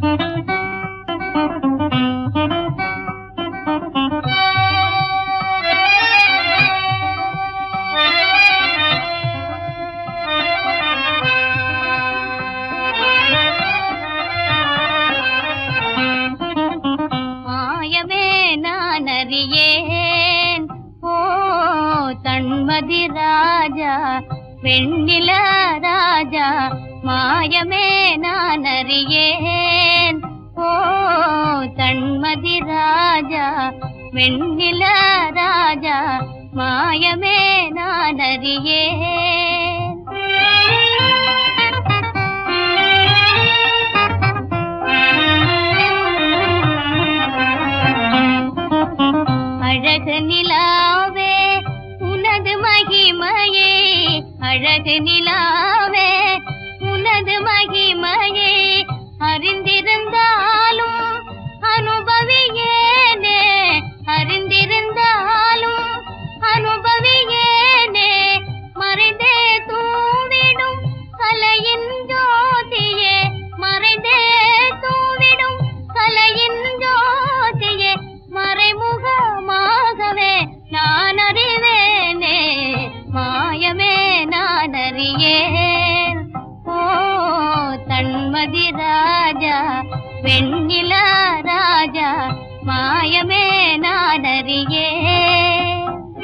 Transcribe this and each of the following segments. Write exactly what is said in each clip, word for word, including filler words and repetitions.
அறியேன் ஓ தன்மதி ராஜா வெண்ணில ராஜா மாயமே நான் அறியேன் ஓ தன்மதி ராஜா வெண்ணில ராஜா மாயமே நான் அறியேன் அழகு நிலாவே உனது மகிமையே அழகு நிலாவே உனது மகிமையே அறிந்திருந்தாலும் அனுபவியேனே அறிந்திருந்தாலும் அனுபவியேனே மறைந்தே தூவிடும் கலையின் ஜோதியே மறைந்தே தூவிடும் கலையின் ஜோதியே மறைமுகமாகவே நான் அறிவேனே மாயமே நான் அறியேன் ஓ தன்மதி ராஜா வெண்ணில ராஜா மாயமே நான் அறியேன்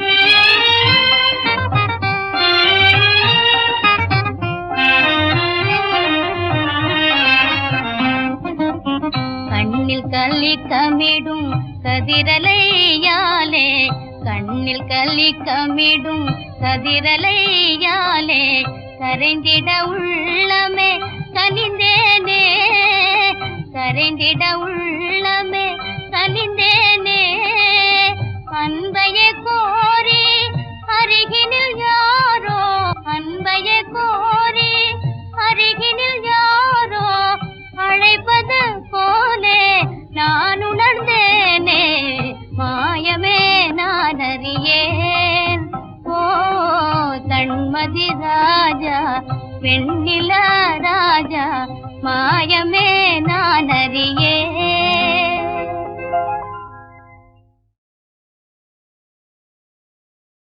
கண்ணில் கலிக்கமிடும் கதிரலையாலே கண்ணில் கலிக்கமிடும் கதிரலையாலே கரைந்திட உள்ளமே கனிந்தேனே கரைந்திட உள்ளமே கனிந்தேனே அன்பையே கோரி அருகினில் யாரோ அன்பையே கோரி அருகினில் யாரோ அழைப்பது போலே நான் உணர்ந்தேனே மாயமே நான் அறியேன் ஓ தன்மதி ராஜா வெண்ணில ராஜா மாயமே நான் அறியேன்